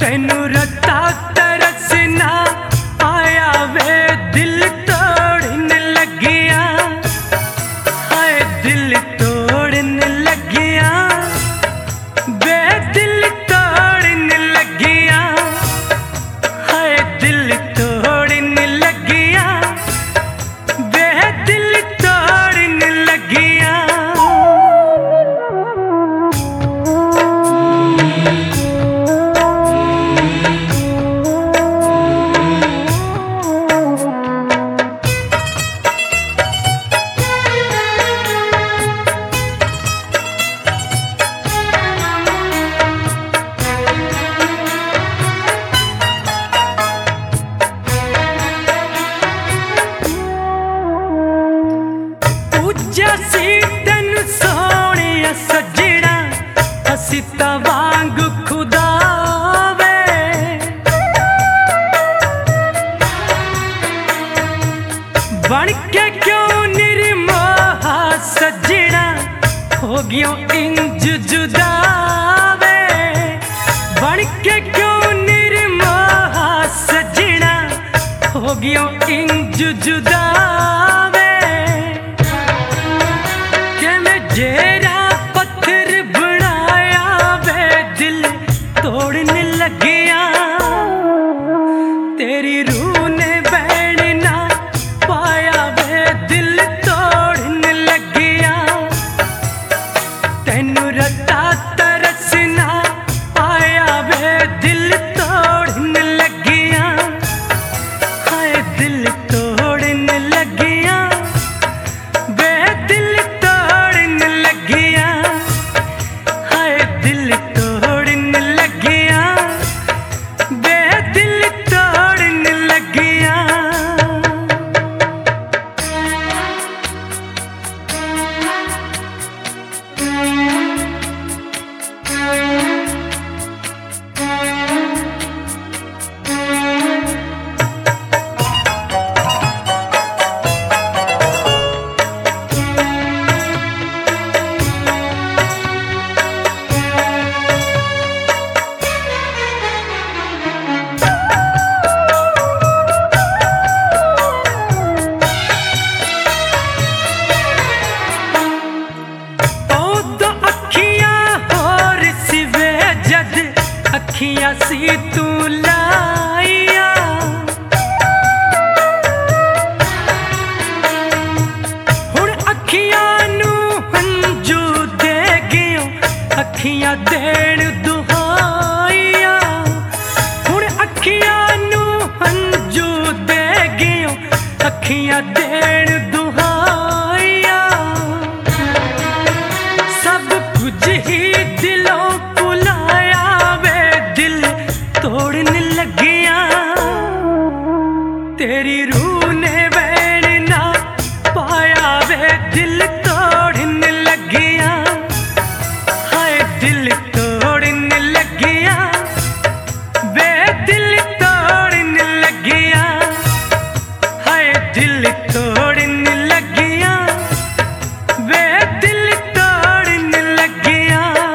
तेनू रता तरस ना आया वे दिल तोड़न लगिया, हाय दिल तोड़न लगिया, वे दिल तोड़न लगिया, हाय दिल तोड़न लगिया, वे दिल तोड़न लगिया। जैसी तेन सोहणिया सजना असी तां वांग खुदा वे, बन के क्यों निर्मोहा सजना हो गयो इंज जुदा वे, बन के क्यों निर्मोहा सजना हो गयो इंज जुदा वे। जेरा पत्थर बनाया वे दिल तोड़न लगिया, तेरी रूह ने बैण ना पाया वे दिल तोड़न लगिया। तेनू रता तरस ना आया वे दिल तोड़न लगिया, हाय दिल तोड़न लगिया, वे दिल तोड़न लगिया, हाय दिल तोड़न लगिया, वे दिल तोड़न लगिया। अखियां सी तू लाइया, हुण अखियां नू हंजू दे गियो, अखियां देण दुहाइया, हुण अखियां नू हंजू दे गियो, अखियां देण दुहाइया। सब कुछ ही दिलों भुलाया वे दिल तोड़न लगिया, तेरी रूह ने बैण ना पाया वे दिल तोड़न लगिया, हाय दिल तोड़न लगिया, वे दिल तोड़न लगिया, हाय दिल तोड़न लगिया, वे दिल तोड़न लगिया।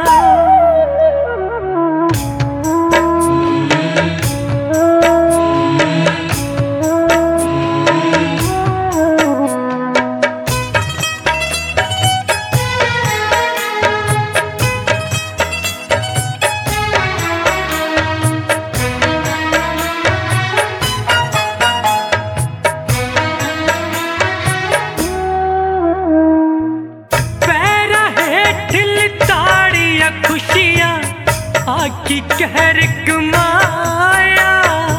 खुशियां आकी कहर कमाया,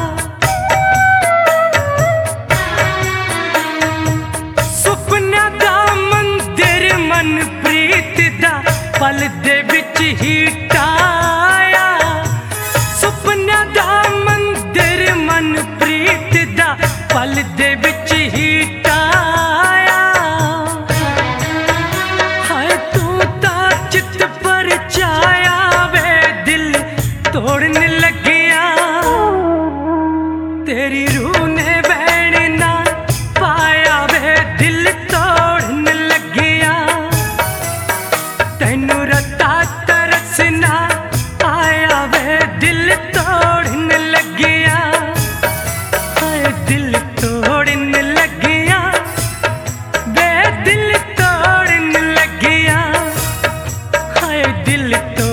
सुपना दा मंदिर मन प्रीत दा पल दे विच ही टाया, सुपना दा मंदिर मन प्रीत दा पल दे विच ही टाया। हाय तू ता चित पर छाया वे दिल तोड़न लगिया, तेरी रूह ने बैण ना पाया वे दिल तोड़न लगिया। तेनू रता तरस ना दिल